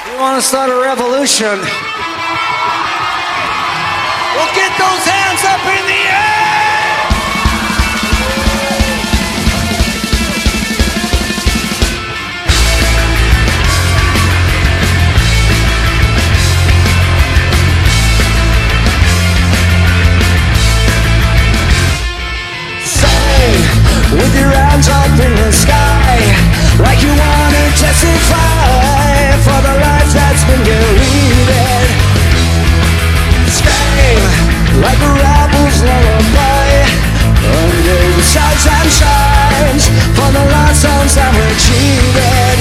Want to start a revolution? Well, get those hands up in the air! Sing with your hands up in the sky, like you want to testify for the life that's been deleted. Scream like a rebel's lullaby under the stars and shines for the lost souls that were cheated.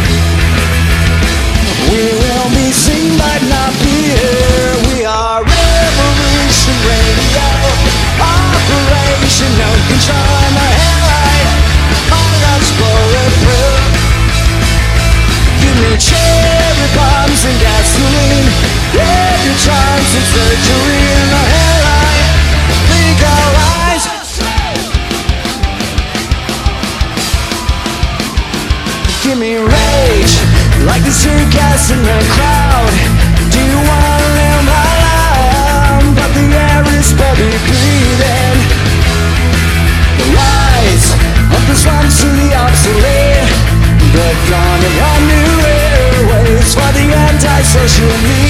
We will be seen but not be here. We are Revolution Radio, Operation No Control. And the hairline on us bulletproof. Give me cherry bombs and gasoline, every chance of surgery in the hairline. Legalize. Give me rage, like the tear gas in the crowd. Do you want to live my life? But the air is barely breathing. The rise of the slums to the obsolete. The dawn of our new airways for the anti-social media.